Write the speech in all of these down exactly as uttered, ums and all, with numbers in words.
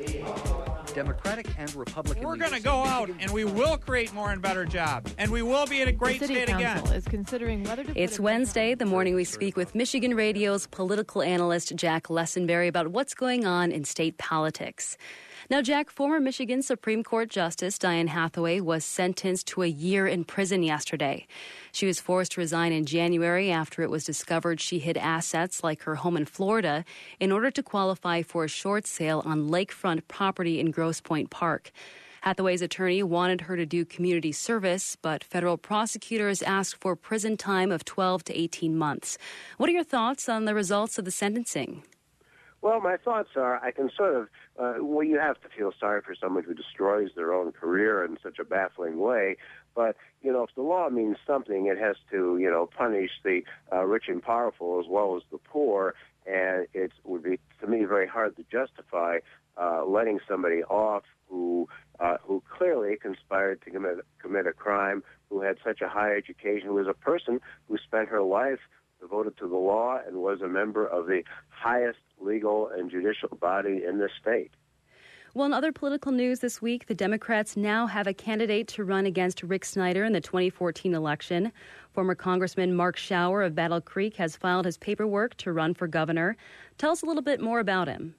Democratic and Republican. We're going to go out and we will create more and better jobs, and we will be in a great the City state Council again. Is considering whether to it's Wednesday, the morning we speak with Michigan Radio's political analyst Jack Lessenberry about what's going on in state politics. Now, Jack, former Michigan Supreme Court Justice Diane Hathaway was sentenced to a year in prison yesterday. She was forced to resign in January after it was discovered she hid assets like her home in Florida in order to qualify for a short sale on lakefront property in Grosse Pointe Park. Hathaway's attorney wanted her to do community service, but federal prosecutors asked for prison time of twelve to eighteen months. What are your thoughts on the results of the sentencing? Well, my thoughts are I can sort of, uh, well, you have to feel sorry for someone who destroys their own career in such a baffling way. But, you know, if the law means something, it has to, you know, punish the uh, rich and powerful as well as the poor. And it would be, to me, very hard to justify uh, letting somebody off who uh, who clearly conspired to commit, commit a crime, who had such a high education, who was a person who spent her life devoted to the law and was a member of the highest legal and judicial body in this state. Well, in other political news this week, the Democrats now have a candidate to run against Rick Snyder in the twenty fourteen election. Former Congressman Mark Schauer of Battle Creek has filed his paperwork to run for governor. Tell us a little bit more about him.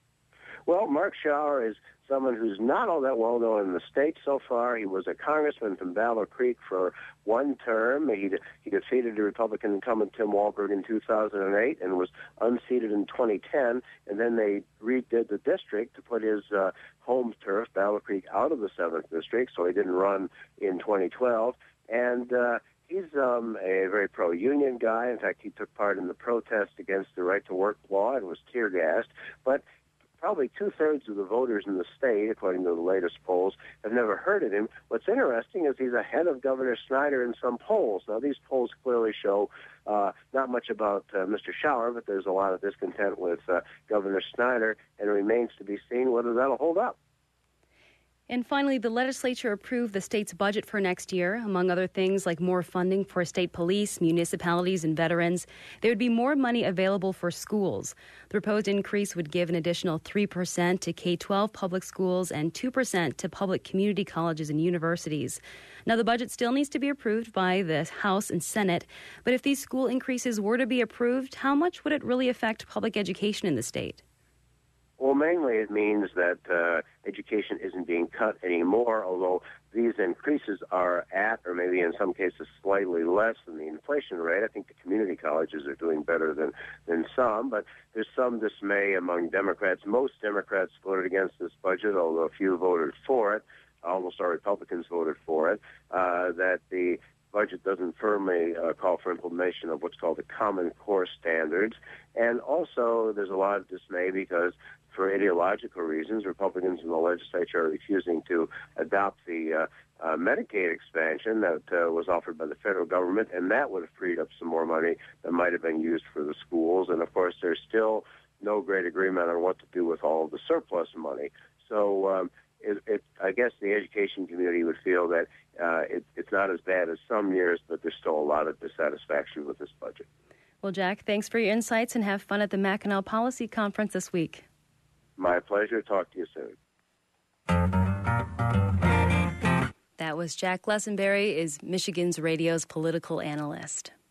Well, Mark Schauer is someone who's not all that well known in the state so far. He was a congressman from Battle Creek for one term. He, he defeated the Republican incumbent Tim Walberg in two thousand eight and was unseated in twenty ten. And then they redid the district to put his uh, home turf, Battle Creek, out of the seventh District, so he didn't run in twenty twelve. And uh, he's um, a very pro-union guy. In fact, he took part in the protest against the right-to-work law and was tear-gassed. But probably two-thirds of the voters in the state, according to the latest polls, have never heard of him. What's interesting is he's ahead of Governor Snyder in some polls. Now, these polls clearly show uh, not much about uh, Mister Schauer, but there's a lot of discontent with uh, Governor Snyder, and it remains to be seen whether that'll hold up. And finally, the legislature approved the state's budget for next year. Among other things like more funding for state police, municipalities, and veterans, there would be more money available for schools. The proposed increase would give an additional three percent to K twelve public schools and two percent to public community colleges and universities. Now, the budget still needs to be approved by the House and Senate, but if these school increases were to be approved, how much would it really affect public education in the state? Well, mainly it means that uh, education isn't being cut anymore, although these increases are at, or maybe in some cases slightly less than the inflation rate. I think the community colleges are doing better than, than some, but there's some dismay among Democrats. Most Democrats voted against this budget, although a few voted for it. Almost all Republicans voted for it, uh, that the budget doesn't firmly uh, call for implementation of what's called the Common Core standards. And also there's a lot of dismay because for ideological reasons, Republicans in the legislature are refusing to adopt the uh, uh, Medicaid expansion that uh, was offered by the federal government, and that would have freed up some more money that might have been used for the schools. And, of course, there's still no great agreement on what to do with all of the surplus money. So um, it, it, I guess the education community would feel that uh, it, it's not as bad as some years, but there's still a lot of dissatisfaction with this budget. Well, Jack, thanks for your insights, and have fun at the Mackinac Policy Conference this week. My pleasure. Talk to you soon. That was Jack Lessenberry, is Michigan's radio's political analyst.